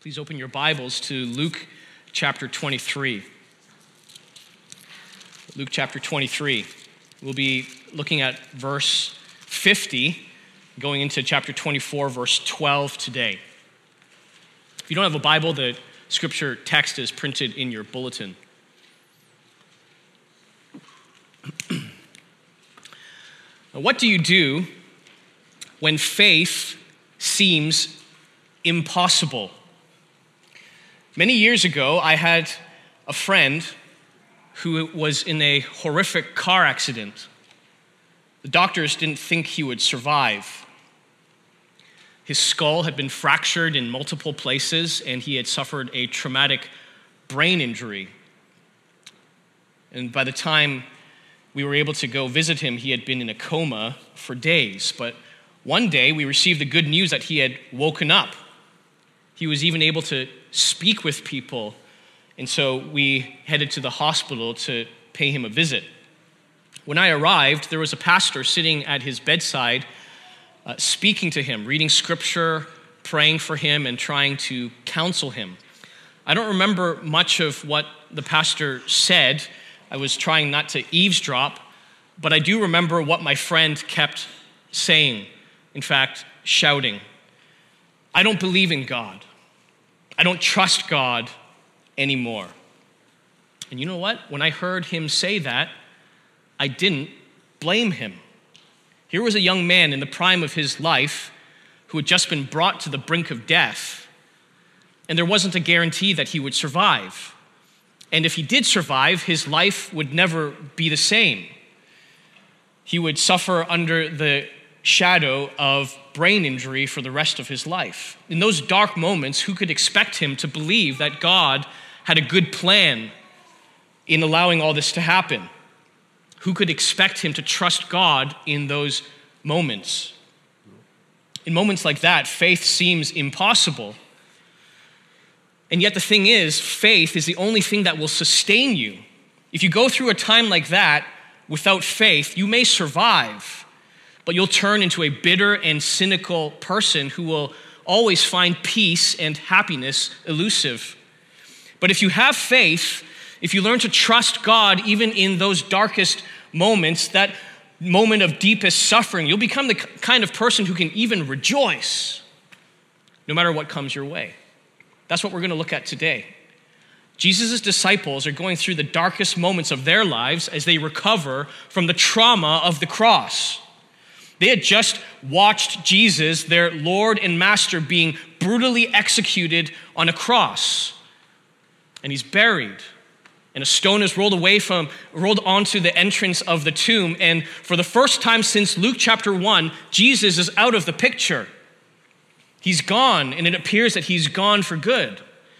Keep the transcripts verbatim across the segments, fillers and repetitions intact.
Please open your Bibles to Luke chapter twenty-three. Luke chapter twenty-three. We'll be looking at verse fifty, going into chapter twenty-four, verse twelve today. If you don't have a Bible, the scripture text is printed in your bulletin. Now, what do you do when faith seems impossible? Many years ago, I had a friend who was in a horrific car accident. The doctors didn't think he would survive. His skull had been fractured in multiple places, and he had suffered a traumatic brain injury. And by the time we were able to go visit him, he had been in a coma for days. But one day, we received the good news that he had woken up. He was even able to speak with people, and so we headed to the hospital to pay him a visit. When I arrived, there was a pastor sitting at his bedside, uh, speaking to him, reading scripture, praying for him, and trying to counsel him. I don't remember much of what the pastor said. I was trying not to eavesdrop, but I do remember what my friend kept saying, in fact, shouting. I don't believe in God. I don't trust God anymore. And you know what? When I heard him say that, I didn't blame him. Here was a young man in the prime of his life who had just been brought to the brink of death, and there wasn't a guarantee that he would survive. And if he did survive, his life would never be the same. He would suffer under the shadow of brain injury for the rest of his life. In those dark moments, who could expect him to believe that God had a good plan in allowing all this to happen? Who could expect him to trust God in those moments? In moments like that, faith seems impossible. And yet the thing is, faith is the only thing that will sustain you. If you go through a time like that without faith, you may survive, but you'll turn into a bitter and cynical person who will always find peace and happiness elusive. But if you have faith, if you learn to trust God even in those darkest moments, that moment of deepest suffering, you'll become the kind of person who can even rejoice no matter what comes your way. That's what we're going to look at today. Jesus' disciples are going through the darkest moments of their lives as they recover from the trauma of the cross. They had just watched Jesus, their Lord and Master, being brutally executed on a cross. And he's buried. And a stone is rolled away from, rolled onto the entrance of the tomb. And for the first time since Luke chapter one, Jesus is out of the picture. He's gone, and it appears that he's gone for good.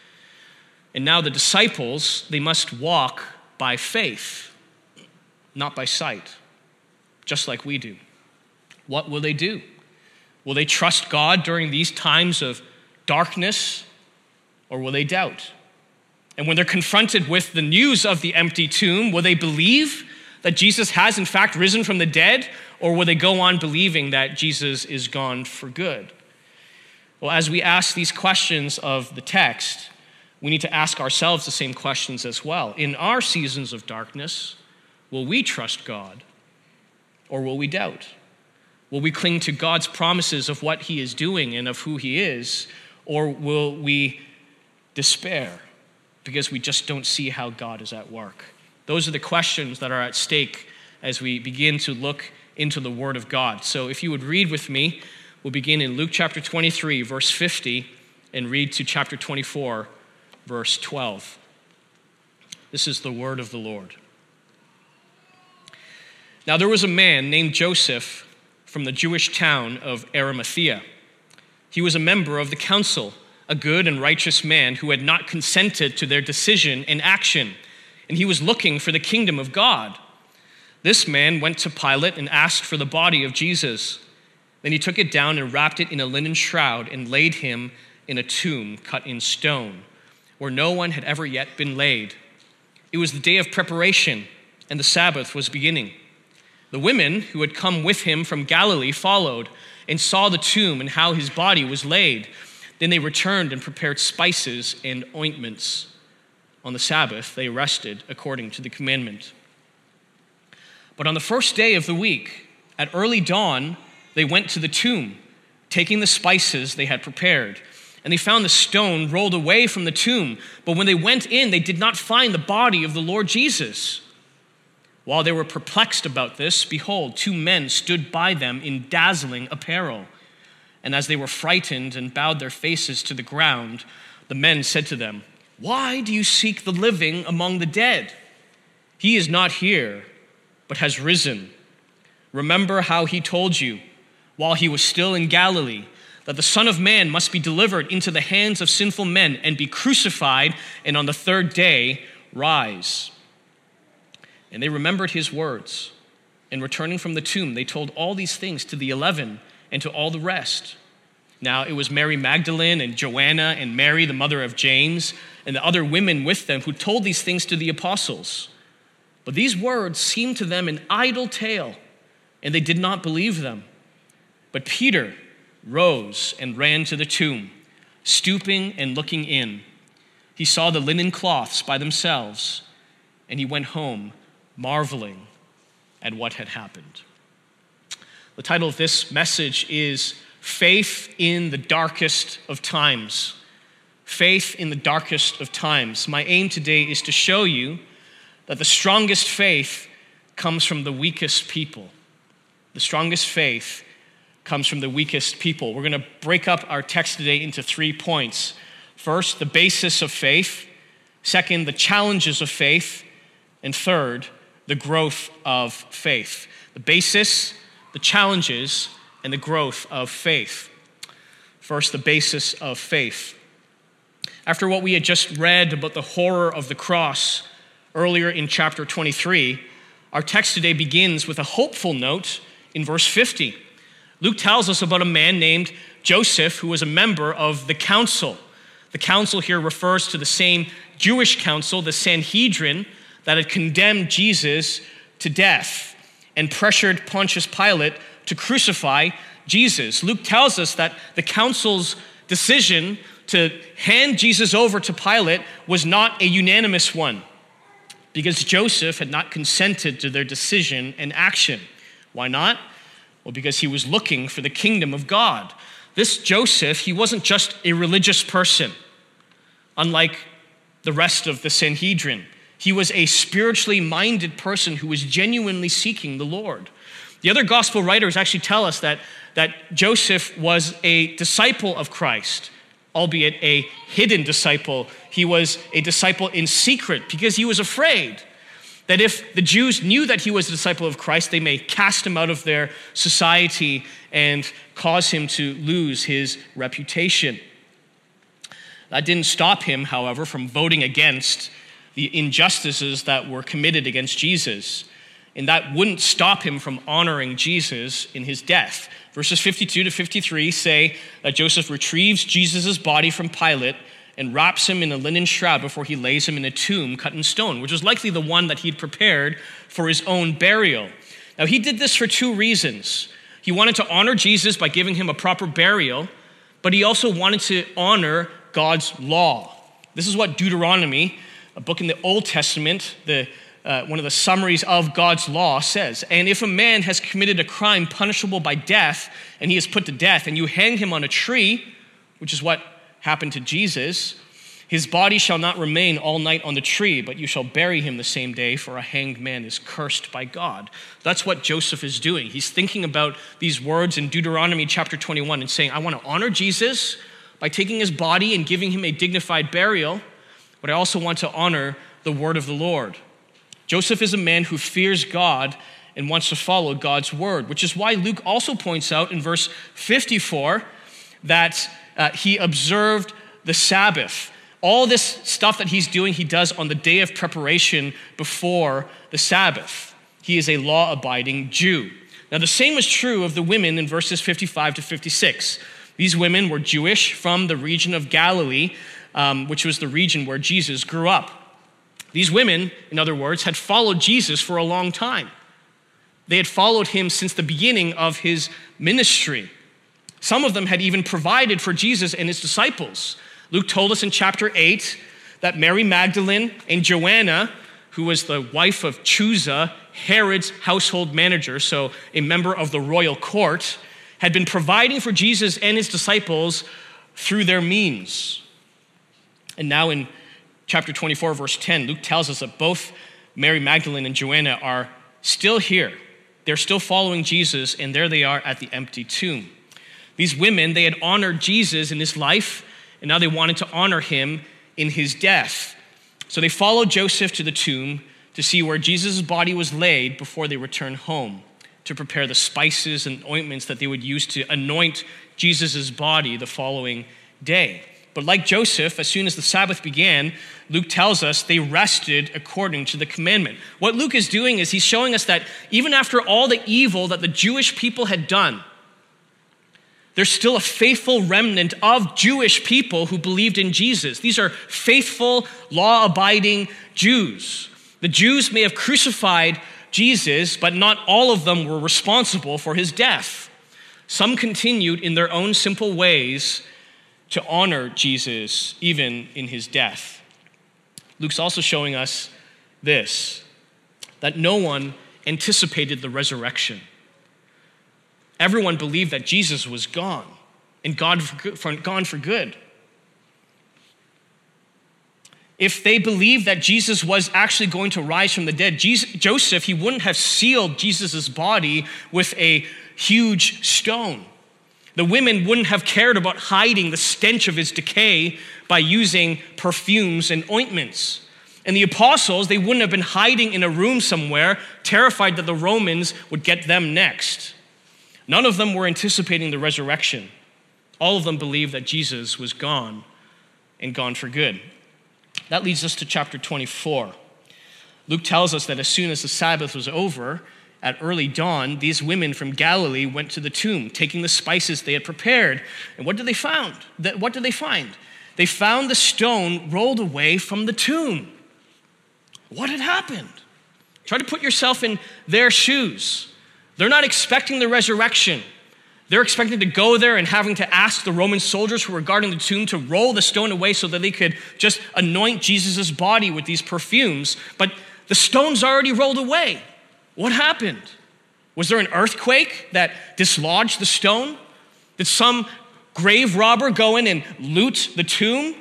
And now the disciples, they must walk by faith, not by sight, just like we do. What will they do? Will they trust God during these times of darkness, or will they doubt? And when they're confronted with the news of the empty tomb, will they believe that Jesus has in fact risen from the dead, or will they go on believing that Jesus is gone for good? Well, as we ask these questions of the text, we need to ask ourselves the same questions as well. In our seasons of darkness, will we trust God, or will we doubt? Will we cling to God's promises of what he is doing and of who he is, or will we despair because we just don't see how God is at work? Those are the questions that are at stake as we begin to look into the Word of God. So if you would read with me, we'll begin in Luke chapter twenty-three, verse fifty, and read to chapter twenty-four, verse twelve. This is the word of the Lord. Now there was a man named Joseph from the Jewish town of Arimathea. He was a member of the council, a good and righteous man who had not consented to their decision and action, and he was looking for the kingdom of God. This man went to Pilate and asked for the body of Jesus. Then he took it down and wrapped it in a linen shroud and laid him in a tomb cut in stone, where no one had ever yet been laid. It was the day of preparation, and the Sabbath was beginning. The women who had come with him from Galilee followed and saw the tomb and how his body was laid. Then they returned and prepared spices and ointments. On the Sabbath, they rested according to the commandment. But on the first day of the week, at early dawn, they went to the tomb, taking the spices they had prepared. And they found the stone rolled away from the tomb. But when they went in, they did not find the body of the Lord Jesus. While they were perplexed about this, behold, two men stood by them in dazzling apparel. And as they were frightened and bowed their faces to the ground, the men said to them, "Why do you seek the living among the dead? He is not here, but has risen. Remember how he told you, while he was still in Galilee, that the Son of Man must be delivered into the hands of sinful men and be crucified, and on the third day rise." And they remembered his words. And returning from the tomb, they told all these things to the eleven and to all the rest. Now it was Mary Magdalene and Joanna and Mary, the mother of James, and the other women with them who told these things to the apostles. But these words seemed to them an idle tale, and they did not believe them. But Peter rose and ran to the tomb, stooping and looking in. He saw the linen cloths by themselves, and he went home, marveling at what had happened. The title of this message is Faith in the Darkest of Times. Faith in the Darkest of Times. My aim today is to show you that the strongest faith comes from the weakest people. The strongest faith comes from the weakest people. We're going to break up our text today into three points. First, the basis of faith. Second, the challenges of faith. And third, the growth of faith. The basis, the challenges, and the growth of faith. First, the basis of faith. After what we had just read about the horror of the cross earlier in chapter twenty-three, our text today begins with a hopeful note in verse fifty. Luke tells us about a man named Joseph who was a member of the council. The council here refers to the same Jewish council, the Sanhedrin, that had condemned Jesus to death and pressured Pontius Pilate to crucify Jesus. Luke tells us that the council's decision to hand Jesus over to Pilate was not a unanimous one because Joseph had not consented to their decision and action. Why not? Well, because he was looking for the kingdom of God. This Joseph, he wasn't just a religious person, unlike the rest of the Sanhedrin. He was a spiritually minded person who was genuinely seeking the Lord. The other gospel writers actually tell us that, that Joseph was a disciple of Christ, albeit a hidden disciple. He was a disciple in secret because he was afraid that if the Jews knew that he was a disciple of Christ, they may cast him out of their society and cause him to lose his reputation. That didn't stop him, however, from voting against the injustices that were committed against Jesus. And that wouldn't stop him from honoring Jesus in his death. Verses fifty-two to fifty-three say that Joseph retrieves Jesus' body from Pilate and wraps him in a linen shroud before he lays him in a tomb cut in stone, which was likely the one that he'd prepared for his own burial. Now, he did this for two reasons. He wanted to honor Jesus by giving him a proper burial, but he also wanted to honor God's law. This is what Deuteronomy, a book in the Old Testament, the uh, one of the summaries of God's law says. And if a man has committed a crime punishable by death, and he is put to death, and you hang him on a tree, which is what happened to Jesus, his body shall not remain all night on the tree, but you shall bury him the same day, for a hanged man is cursed by God. That's what Joseph is doing. He's thinking about these words in Deuteronomy chapter twenty-one and saying, I want to honor Jesus by taking his body and giving him a dignified burial, but I also want to honor the word of the Lord. Joseph is a man who fears God and wants to follow God's word, which is why Luke also points out in verse fifty-four that uh, he observed the Sabbath. All this stuff that he's doing, he does on the day of preparation before the Sabbath. He is a law-abiding Jew. Now, the same is true of the women in verses fifty-five to fifty-six. These women were Jewish from the region of Galilee, um, which was the region where Jesus grew up. These women, in other words, had followed Jesus for a long time. They had followed him since the beginning of his ministry, Some of them had even provided for Jesus and his disciples. Luke told us in chapter eight that Mary Magdalene and Joanna, who was the wife of Chuza, Herod's household manager, so a member of the royal court, had been providing for Jesus and his disciples through their means. And now in chapter twenty-four, verse ten, Luke tells us that both Mary Magdalene and Joanna are still here. They're still following Jesus, and there they are at the empty tomb. These women, they had honored Jesus in his life, and now they wanted to honor him in his death. So they followed Joseph to the tomb to see where Jesus' body was laid before they returned home, to prepare the spices and ointments that they would use to anoint Jesus' body the following day. But like Joseph, as soon as the Sabbath began, Luke tells us they rested according to the commandment. What Luke is doing is he's showing us that even after all the evil that the Jewish people had done, there's still a faithful remnant of Jewish people who believed in Jesus. These are faithful, law-abiding Jews. The Jews may have crucified Jesus, but not all of them were responsible for his death. Some continued in their own simple ways to honor Jesus, even in his death. Luke's also showing us this, that no one anticipated the resurrection. Everyone believed that Jesus was gone and gone for, gone for good. If they believed that Jesus was actually going to rise from the dead, Jesus, Joseph, he wouldn't have sealed Jesus' body with a huge stone. The women wouldn't have cared about hiding the stench of his decay by using perfumes and ointments. And the apostles, they wouldn't have been hiding in a room somewhere, terrified that the Romans would get them next. None of them were anticipating the resurrection. All of them believed that Jesus was gone and gone for good. That leads us to chapter twenty-four. Luke tells us that as soon as the Sabbath was over, at early dawn, these women from Galilee went to the tomb, taking the spices they had prepared. And what did they find? What did they find? They found the stone rolled away from the tomb. What had happened? Try to put yourself in their shoes. They're not expecting the resurrection. They're expecting to go there and having to ask the Roman soldiers who were guarding the tomb to roll the stone away so that they could just anoint Jesus' body with these perfumes. But the stone's already rolled away. What happened? Was there an earthquake that dislodged the stone? Did some grave robber go in and loot the tomb?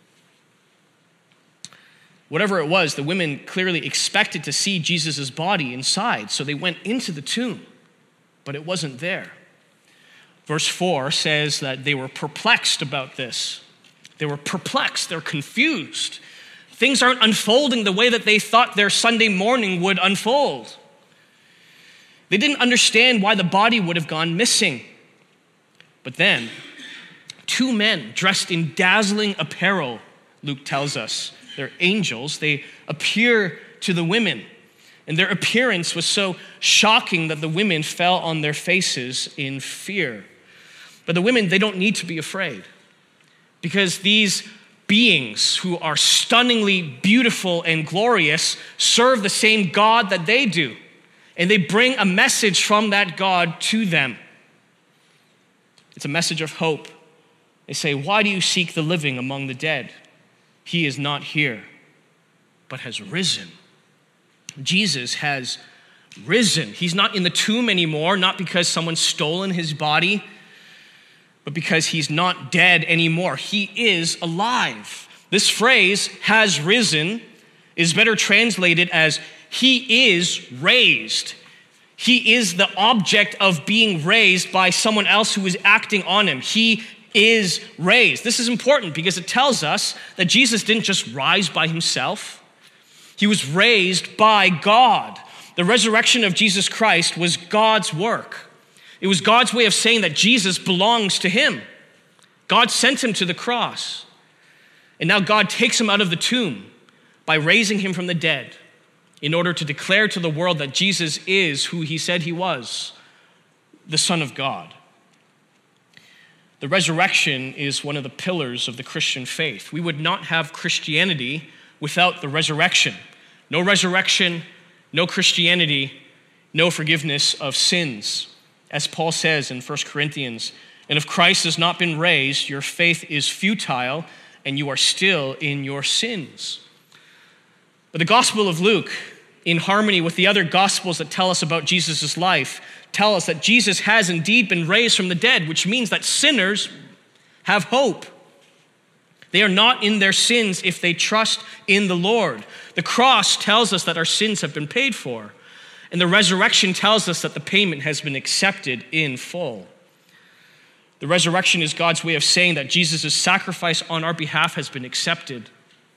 Whatever it was, the women clearly expected to see Jesus' body inside, so they went into the tomb, but it wasn't there. Verse four says that they were perplexed about this. They were perplexed, they're confused. Things aren't unfolding the way that they thought their Sunday morning would unfold. They didn't understand why the body would have gone missing. But then, two men dressed in dazzling apparel, Luke tells us, they're angels, they appear to the women. And their appearance was so shocking that the women fell on their faces in fear. But the women, they don't need to be afraid, because these beings who are stunningly beautiful and glorious serve the same God that they do. And they bring a message from that God to them. It's a message of hope. They say, "Why do you seek the living among the dead? He is not here, but has risen." Jesus has risen. He's not in the tomb anymore, not because someone's stolen his body, but because he's not dead anymore. He is alive. This phrase, "has risen," is better translated as he is raised. He is the object of being raised by someone else who is acting on him. He is raised. This is important because it tells us that Jesus didn't just rise by himself. He was raised by God. The resurrection of Jesus Christ was God's work. It was God's way of saying that Jesus belongs to him. God sent him to the cross. And now God takes him out of the tomb by raising him from the dead in order to declare to the world that Jesus is who he said he was, the Son of God. The resurrection is one of the pillars of the Christian faith. We would not have Christianity without the resurrection. No resurrection, no Christianity, no forgiveness of sins. As Paul says in First Corinthians And if Christ has not been raised, your faith is futile and you are still in your sins. But the Gospel of Luke, in harmony with the other Gospels that tell us about Jesus' life, tell us that Jesus has indeed been raised from the dead, which means that sinners have hope. They are not in their sins if they trust in the Lord. The cross tells us that our sins have been paid for, and the resurrection tells us that the payment has been accepted in full. The resurrection is God's way of saying that Jesus' sacrifice on our behalf has been accepted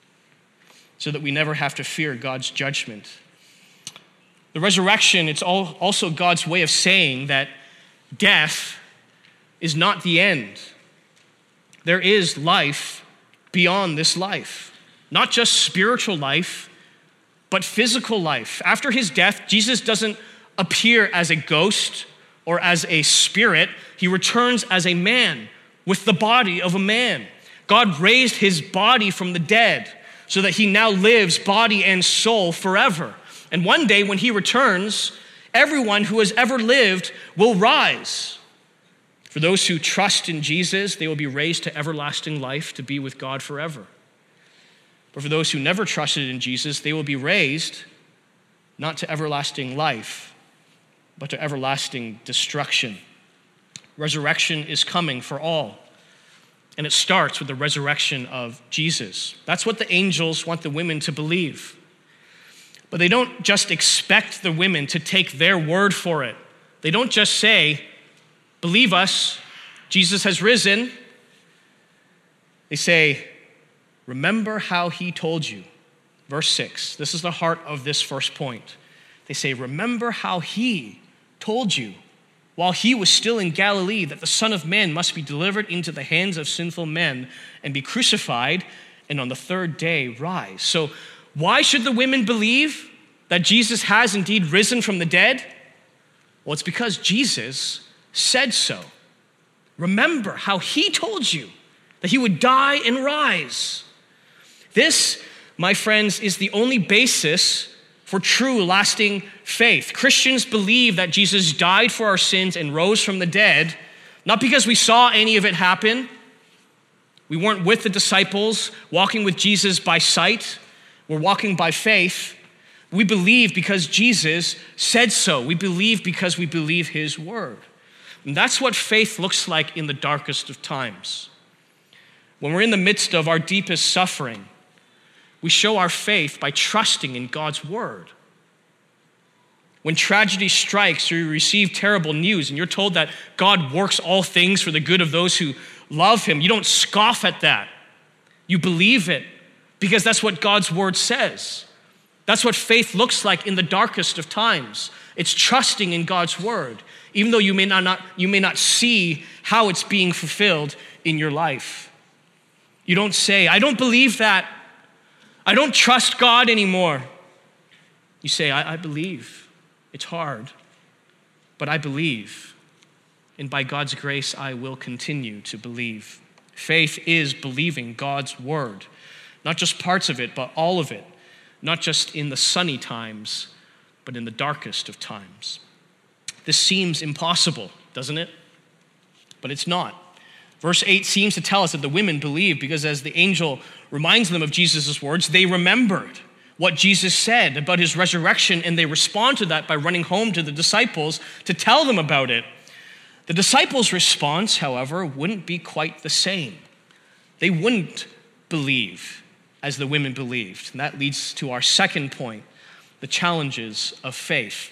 so that we never have to fear God's judgment. The resurrection, it's also God's way of saying that death is not the end. There is life beyond this life. Not just spiritual life, but physical life. After his death, Jesus doesn't appear as a ghost or as a spirit. He returns as a man with the body of a man. God raised his body from the dead so that he now lives body and soul forever. And one day when he returns, everyone who has ever lived will rise. For those who trust in Jesus, they will be raised to everlasting life to be with God forever. But for those who never trusted in Jesus, they will be raised not to everlasting life, but to everlasting destruction. Resurrection is coming for all. And it starts with the resurrection of Jesus. That's what the angels want the women to believe. But they don't just expect the women to take their word for it. They don't just say, believe us, Jesus has risen. They say, remember how he told you. Verse six, this is the heart of this first point. They say, remember how he told you while he was still in Galilee that the Son of Man must be delivered into the hands of sinful men and be crucified and on the third day rise. So why should the women believe that Jesus has indeed risen from the dead? Well, it's because Jesus said so. Remember how he told you that he would die and rise. This, my friends, is the only basis for true, lasting faith. Christians believe that Jesus died for our sins and rose from the dead, not because we saw any of it happen. We weren't with the disciples walking with Jesus by sight. We're walking by faith. We believe because Jesus said so. We believe because we believe his word. And that's what faith looks like in the darkest of times. When we're in the midst of our deepest suffering, we show our faith by trusting in God's word. When tragedy strikes or you receive terrible news and you're told that God works all things for the good of those who love him, you don't scoff at that. You believe it because that's what God's word says. That's what faith looks like in the darkest of times. It's trusting in God's word, even though you may not, not, you may not see how it's being fulfilled in your life. You don't say, I don't believe that. I don't trust God anymore. You say, I, I believe. It's hard, but I believe. And by God's grace, I will continue to believe. Faith is believing God's word, not just parts of it, but all of it. Not just in the sunny times, but in the darkest of times. This seems impossible, doesn't it? But it's not. Verse eight seems to tell us that the women believe because as the angel reminds them of Jesus' words, they remembered what Jesus said about his resurrection, and they respond to that by running home to the disciples to tell them about it. The disciples' response, however, wouldn't be quite the same. They wouldn't believe as the women believed. And that leads to our second point, the challenges of faith.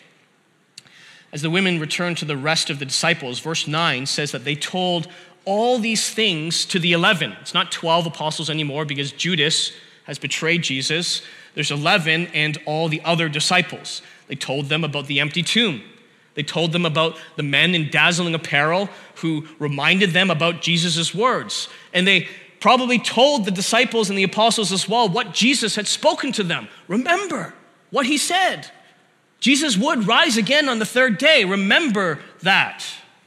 As the women returned to the rest of the disciples, verse nine says that they told all these things to the eleven. It's not twelve apostles anymore because Judas has betrayed Jesus. There's eleven and all the other disciples. They told them about the empty tomb. They told them about the men in dazzling apparel who reminded them about Jesus' words. And they probably told the disciples and the apostles as well what Jesus had spoken to them. Remember what he said. Jesus would rise again on the third day. Remember that.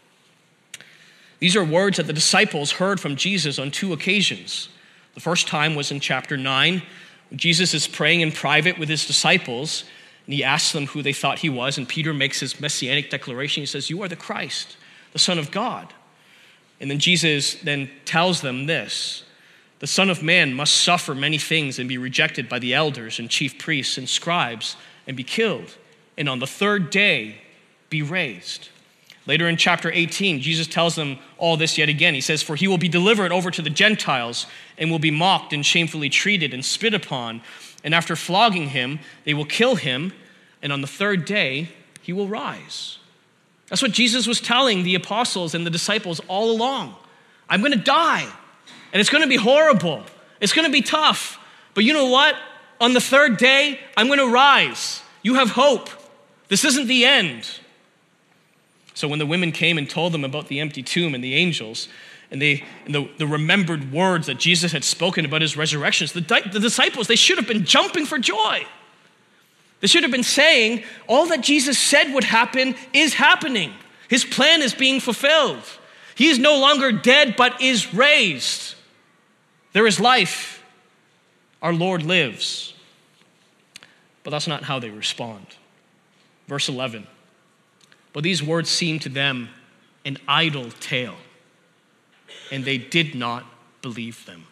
These are words that the disciples heard from Jesus on two occasions. The first time was in chapter nine, when Jesus is praying in private with his disciples, and he asks them who they thought he was, and Peter makes his messianic declaration. He says, "You are the Christ, the Son of God." And then Jesus then tells them this: the Son of Man must suffer many things and be rejected by the elders and chief priests and scribes and be killed, and on the third day be raised. Later in chapter eighteen, Jesus tells them all this yet again. He says, for he will be delivered over to the Gentiles and will be mocked and shamefully treated and spit upon. And after flogging him, they will kill him. And on the third day, he will rise. That's what Jesus was telling the apostles and the disciples all along. I'm going to die, and it's going to be horrible. It's going to be tough. But you know what? On the third day, I'm going to rise. You have hope. This isn't the end. So when the women came and told them about the empty tomb and the angels, and, they, and the, the remembered words that Jesus had spoken about his resurrections, the, the disciples, they should have been jumping for joy. They should have been saying, all that Jesus said would happen is happening. His plan is being fulfilled. He is no longer dead, but is raised. There is life. Our Lord lives. But that's not how they respond. Verse eleven. But these words seemed to them an idle tale, and they did not believe them.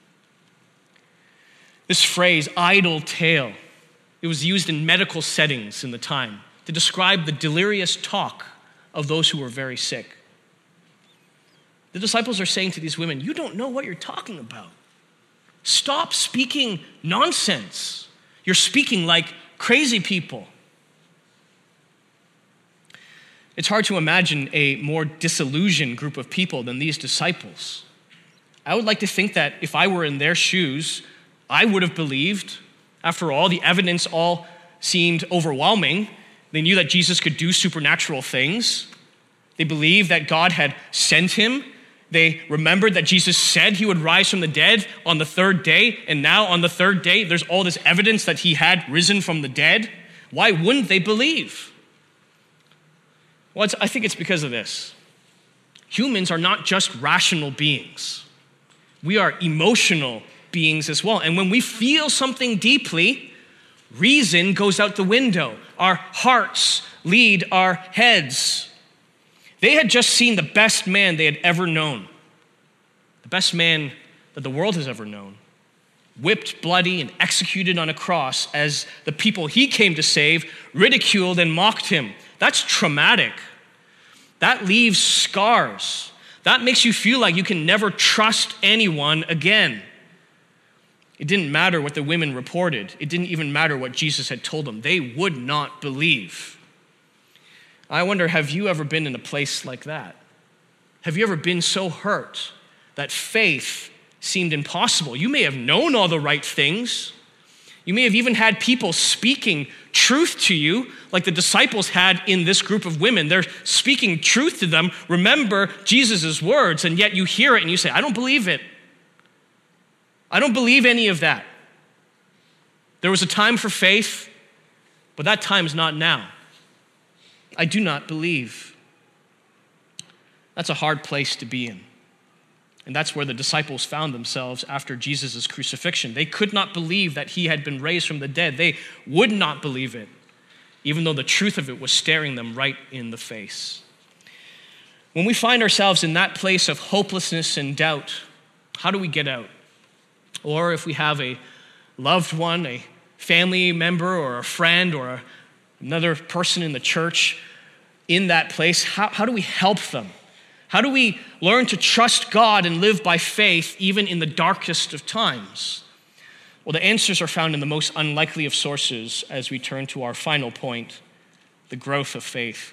This phrase, idle tale, it was used in medical settings in the time to describe the delirious talk of those who were very sick. The disciples are saying to these women, you don't know what you're talking about. Stop speaking nonsense. You're speaking like crazy people. It's hard to imagine a more disillusioned group of people than these disciples. I would like to think that if I were in their shoes, I would have believed. After all, the evidence all seemed overwhelming. They knew that Jesus could do supernatural things. They believed that God had sent him. They remembered that Jesus said he would rise from the dead on the third day. And now on the third day, there's all this evidence that he had risen from the dead. Why wouldn't they believe? Well, it's, I think it's because of this. Humans are not just rational beings. We are emotional beings as well. And when we feel something deeply, reason goes out the window. Our hearts lead our heads. They had just seen the best man they had ever known, the best man that the world has ever known, whipped, bloody, and executed on a cross as the people he came to save ridiculed and mocked him. That's traumatic. That leaves scars. That makes you feel like you can never trust anyone again. It didn't matter what the women reported. It didn't even matter what Jesus had told them. They would not believe. I wonder, have you ever been in a place like that? Have you ever been so hurt that faith seemed impossible? You may have known all the right things. You may have even had people speaking truth to you, like the disciples had in this group of women. They're speaking truth to them. Remember Jesus' words, and yet you hear it and you say, I don't believe it. I don't believe any of that. There was a time for faith, but that time is not now. I do not believe. That's a hard place to be in. And that's where the disciples found themselves after Jesus' crucifixion. They could not believe that he had been raised from the dead. They would not believe it, even though the truth of it was staring them right in the face. When we find ourselves in that place of hopelessness and doubt, how do we get out? Or if we have a loved one, a family member or a friend or another person in the church in that place, how, how do we help them? How do we learn to trust God and live by faith even in the darkest of times? Well, the answers are found in the most unlikely of sources as we turn to our final point, the growth of faith.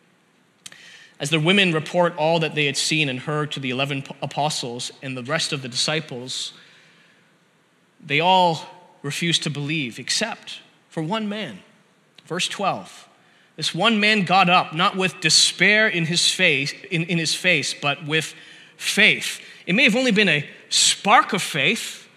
As the women report all that they had seen and heard to the eleven apostles and the rest of the disciples, they all refused to believe except for one man. Verse twelve. This one man got up, not with despair in his face, in, in his face, but with faith. It may have only been a spark of faith,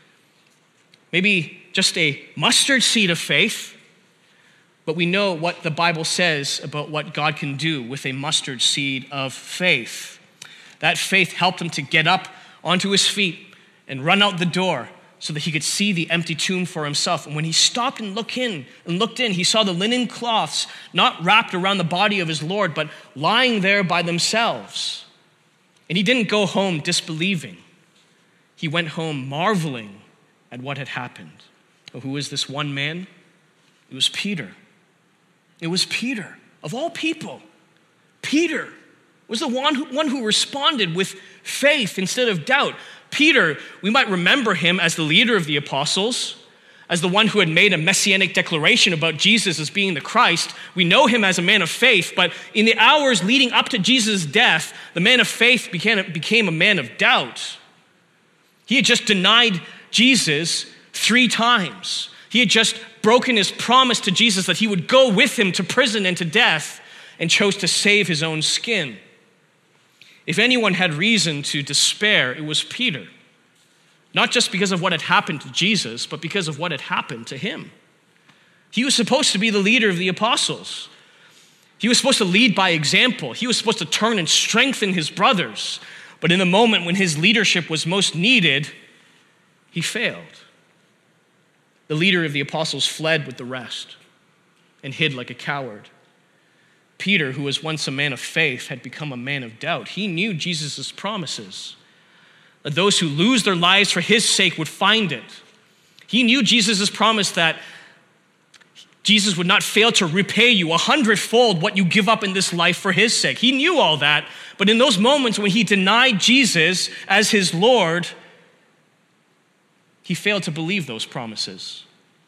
maybe just a mustard seed of faith, but we know what the Bible says about what God can do with a mustard seed of faith. That faith helped him to get up onto his feet and run out the door so that he could see the empty tomb for himself. And when he stopped and looked in, and looked in, he saw the linen cloths not wrapped around the body of his Lord, but lying there by themselves. And he didn't go home disbelieving. He went home marveling at what had happened. Well, who was this one man? It was Peter. It was Peter, of all people. Peter was the one who, one who responded with faith instead of doubt. Peter, we might remember him as the leader of the apostles, as the one who had made a messianic declaration about Jesus as being the Christ. We know him as a man of faith, but in the hours leading up to Jesus' death, the man of faith became, became a man of doubt. He had just denied Jesus three times. He had just broken his promise to Jesus that he would go with him to prison and to death, and chose to save his own skin. If anyone had reason to despair, it was Peter. Not just because of what had happened to Jesus, but because of what had happened to him. He was supposed to be the leader of the apostles. He was supposed to lead by example. He was supposed to turn and strengthen his brothers. But in the moment when his leadership was most needed, he failed. The leader of the apostles fled with the rest and hid like a coward. Peter, who was once a man of faith, had become a man of doubt. He knew Jesus' promises, that those who lose their lives for his sake would find it. He knew Jesus' promise that Jesus would not fail to repay you a hundredfold what you give up in this life for his sake. He knew all that, but in those moments when he denied Jesus as his Lord, he failed to believe those promises.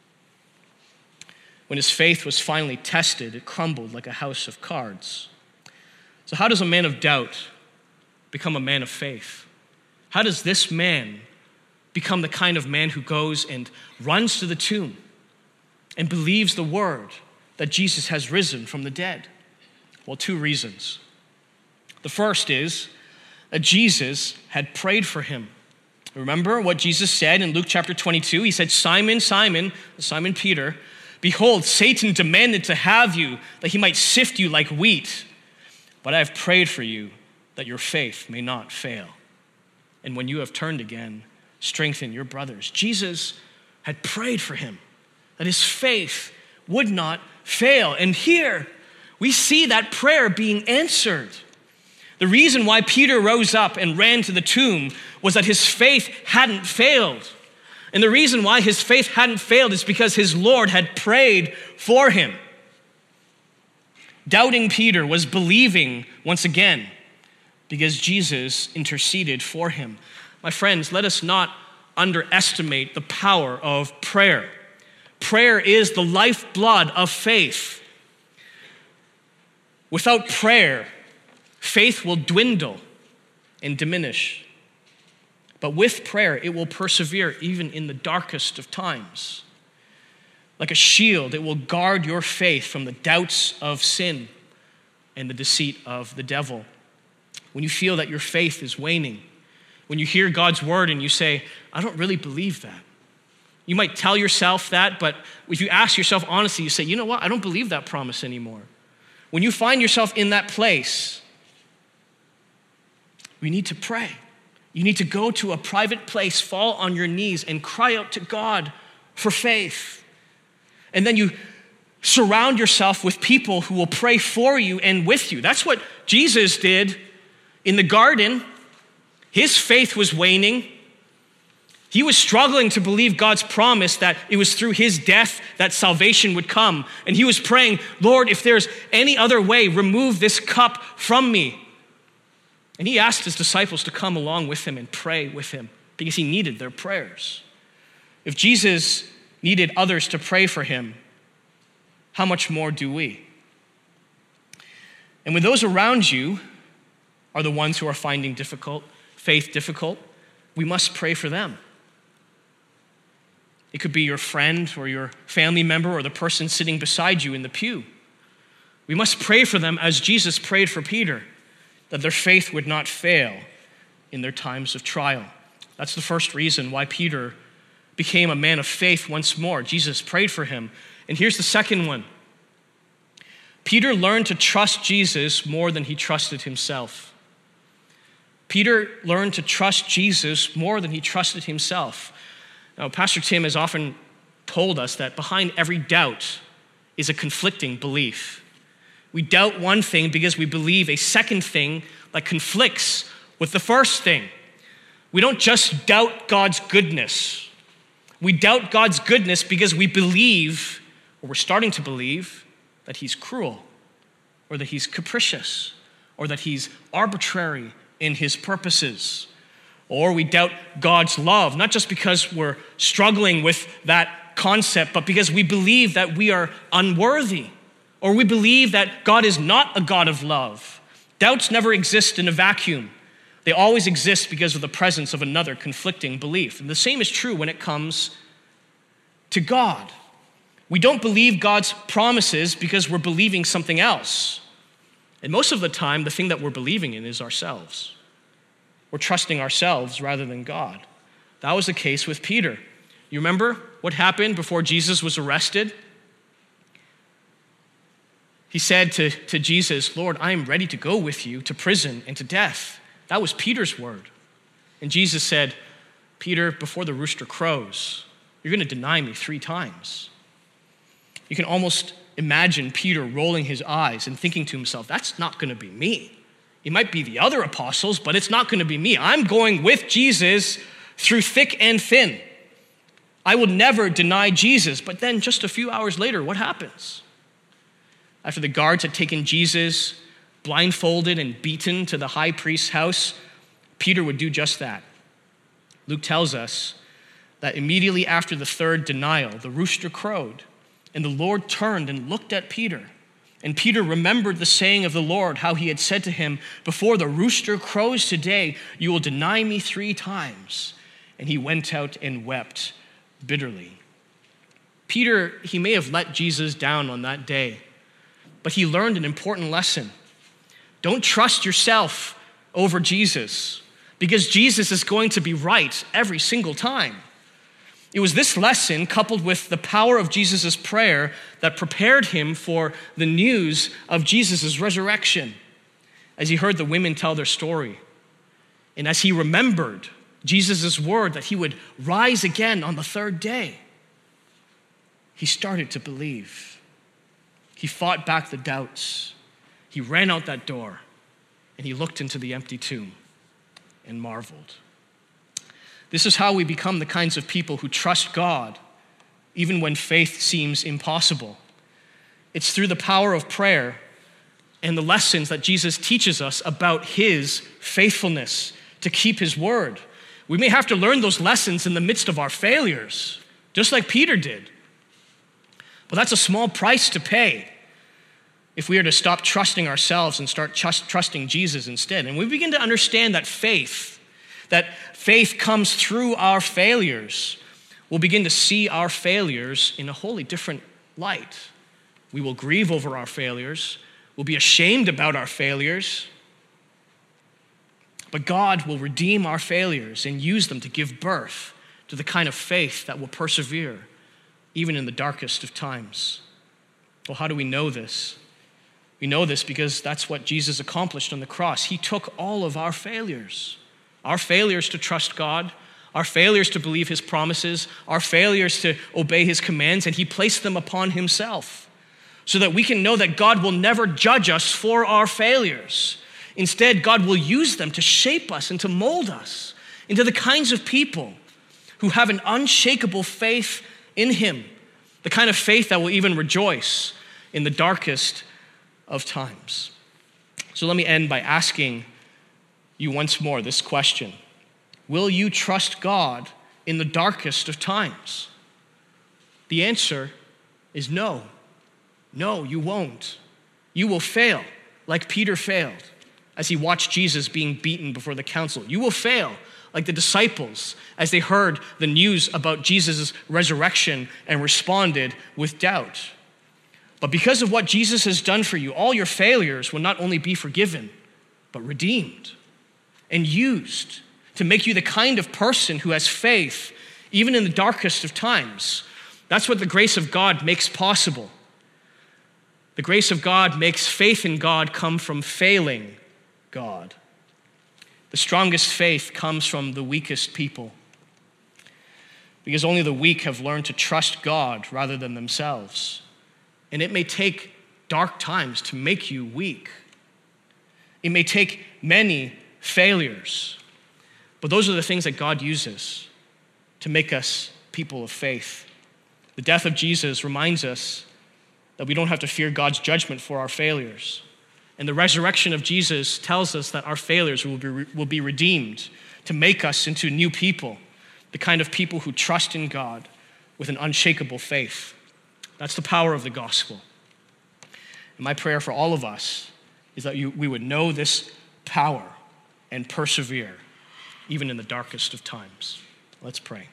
When his faith was finally tested, it crumbled like a house of cards. So how does a man of doubt become a man of faith? How does this man become the kind of man who goes and runs to the tomb and believes the word that Jesus has risen from the dead? Well, two reasons. The first is that Jesus had prayed for him. Remember what Jesus said in Luke chapter twenty-two? He said, Simon, Simon, Simon Peter, behold, Satan demanded to have you, that he might sift you like wheat. But I have prayed for you, that your faith may not fail. And when you have turned again, strengthen your brothers. Jesus had prayed for him, that his faith would not fail. And here, we see that prayer being answered. The reason why Peter rose up and ran to the tomb was that his faith hadn't failed. And the reason why his faith hadn't failed is because his Lord had prayed for him. Doubting Peter was believing once again because Jesus interceded for him. My friends, let us not underestimate the power of prayer. Prayer is the lifeblood of faith. Without prayer, faith will dwindle and diminish. But with prayer, it will persevere even in the darkest of times. Like a shield, it will guard your faith from the doubts of sin and the deceit of the devil. When you feel that your faith is waning, when you hear God's word and you say, I don't really believe that. You might tell yourself that, but if you ask yourself honestly, you say, you know what? I don't believe that promise anymore. When you find yourself in that place, we need to pray. You need to go to a private place, fall on your knees, and cry out to God for faith. And then you surround yourself with people who will pray for you and with you. That's what Jesus did in the garden. His faith was waning. He was struggling to believe God's promise that it was through his death that salvation would come. And he was praying, Lord, if there's any other way, remove this cup from me. And he asked his disciples to come along with him and pray with him because he needed their prayers. If Jesus needed others to pray for him, how much more do we? And when those around you are the ones who are finding difficult, faith difficult, we must pray for them. It could be your friend or your family member or the person sitting beside you in the pew. We must pray for them as Jesus prayed for Peter, that their faith would not fail in their times of trial. That's the first reason why Peter became a man of faith once more. Jesus prayed for him. And here's the second one. Peter learned to trust Jesus more than he trusted himself. Peter learned to trust Jesus more than he trusted himself. Now, Pastor Tim has often told us that behind every doubt is a conflicting belief. We doubt one thing because we believe a second thing that conflicts with the first thing. We don't just doubt God's goodness. We doubt God's goodness because we believe, or we're starting to believe, that he's cruel, or that he's capricious, or that he's arbitrary in his purposes. Or we doubt God's love, not just because we're struggling with that concept, but because we believe that we are unworthy, or we believe that God is not a God of love. Doubts never exist in a vacuum. They always exist because of the presence of another conflicting belief. And the same is true when it comes to God. We don't believe God's promises because we're believing something else. And most of the time, the thing that we're believing in is ourselves. We're trusting ourselves rather than God. That was the case with Peter. You remember what happened before Jesus was arrested? He said to, to Jesus, "Lord, I am ready to go with you to prison and to death." That was Peter's word. And Jesus said, "Peter, before the rooster crows, you're going to deny me three times." You can almost imagine Peter rolling his eyes and thinking to himself, that's not going to be me. It might be the other apostles, but it's not going to be me. I'm going with Jesus through thick and thin. I will never deny Jesus. But then just a few hours later, what happens? After the guards had taken Jesus blindfolded and beaten to the high priest's house, Peter would do just that. Luke tells us that immediately after the third denial, the rooster crowed, and the Lord turned and looked at Peter. And Peter remembered the saying of the Lord, how he had said to him, "Before the rooster crows today, you will deny me three times." And he went out and wept bitterly. Peter, he may have let Jesus down on that day, but he learned an important lesson. Don't trust yourself over Jesus, because Jesus is going to be right every single time. It was this lesson, coupled with the power of Jesus' prayer, that prepared him for the news of Jesus' resurrection as he heard the women tell their story. And as he remembered Jesus' word that he would rise again on the third day, he started to believe. He fought back the doubts. He ran out that door, and he looked into the empty tomb and marveled. This is how we become the kinds of people who trust God even when faith seems impossible. It's through the power of prayer and the lessons that Jesus teaches us about his faithfulness to keep his word. We may have to learn those lessons in the midst of our failures, just like Peter did. But that's a small price to pay if we are to stop trusting ourselves and start trust, trusting Jesus instead. And we begin to understand that faith, that faith comes through our failures, we'll begin to see our failures in a wholly different light. We will grieve over our failures. We'll be ashamed about our failures. But God will redeem our failures and use them to give birth to the kind of faith that will persevere even in the darkest of times. Well, how do we know this? We know this because that's what Jesus accomplished on the cross. He took all of our failures. Our failures to trust God, our failures to believe his promises, our failures to obey his commands, and he placed them upon himself so that we can know that God will never judge us for our failures. Instead, God will use them to shape us and to mold us into the kinds of people who have an unshakable faith in him, the kind of faith that will even rejoice in the darkest of times. So let me end by asking you once more this question. Will you trust God in the darkest of times? The answer is no. No, you won't. You will fail like Peter failed as he watched Jesus being beaten before the council. You will fail like the disciples as they heard the news about Jesus' resurrection and responded with doubt. But because of what Jesus has done for you, all your failures will not only be forgiven, but redeemed and used to make you the kind of person who has faith even in the darkest of times. That's what the grace of God makes possible. The grace of God makes faith in God come from failing God. The strongest faith comes from the weakest people, because only the weak have learned to trust God rather than themselves. And it may take dark times to make you weak. It may take many failures. But those are the things that God uses to make us people of faith. The death of Jesus reminds us that we don't have to fear God's judgment for our failures. And the resurrection of Jesus tells us that our failures will be, will be redeemed to make us into new people, the kind of people who trust in God with an unshakable faith. That's the power of the gospel. And my prayer for all of us is that you, we would know this power and persevere, even in the darkest of times. Let's pray.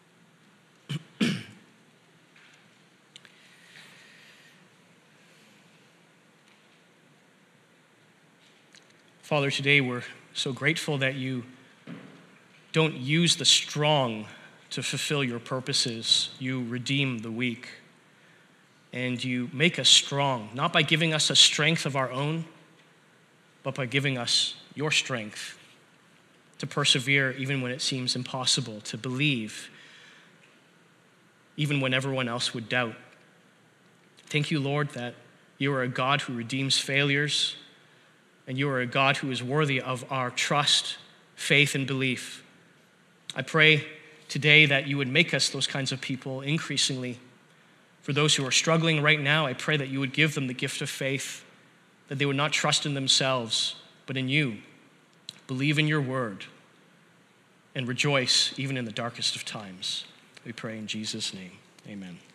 Father, today we're so grateful that you don't use the strong to fulfill your purposes. You redeem the weak. And you make us strong, not by giving us a strength of our own, but by giving us your strength to persevere even when it seems impossible, to believe even when everyone else would doubt. Thank you, Lord, that you are a God who redeems failures, and you are a God who is worthy of our trust, faith, and belief. I pray today that you would make us those kinds of people increasingly. For those who are struggling right now, I pray that you would give them the gift of faith, that they would not trust in themselves, but in you. Believe in your word and rejoice even in the darkest of times. We pray in Jesus' name. Amen.